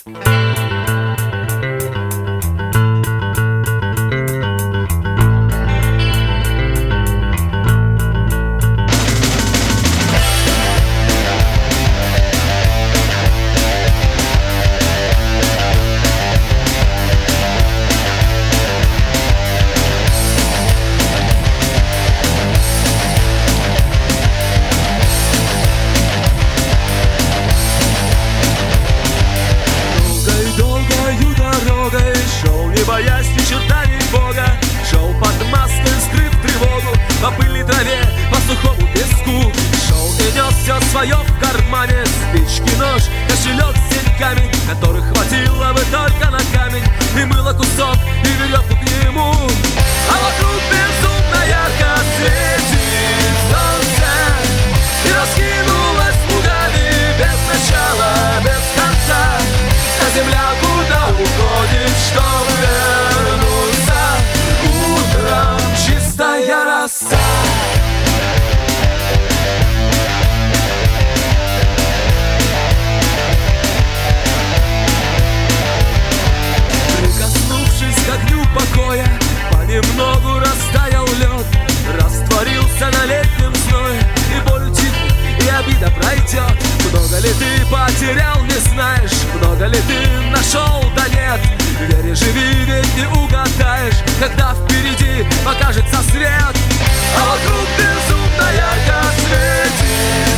Шел, не боясь ни черта, ни бога. Шел под маской, скрыв тревогу, по пыльной траве, по сухому песку. Шел и нес все свое в кармане: спички, нож, кошелек с деньгами, которых хватило бы только на камень, и мыло кусок, и веревку к нему. А вокруг безумно ярко светит солнце, и раскинулась лугами без начала, без конца. А земля куда уходит, чтобы вернуться утром чистая роса. Прикоснувшись к огню покоя, понемногу растаял лед, растворился на летнем зное, и боль утихнет, и обида пройдет. Много ли ты потерял, не знаешь, много ли ты нашел, да нет. Верь и живи, ведь не угадаешь, когда впереди покажется свет. А вокруг безумно ярко светит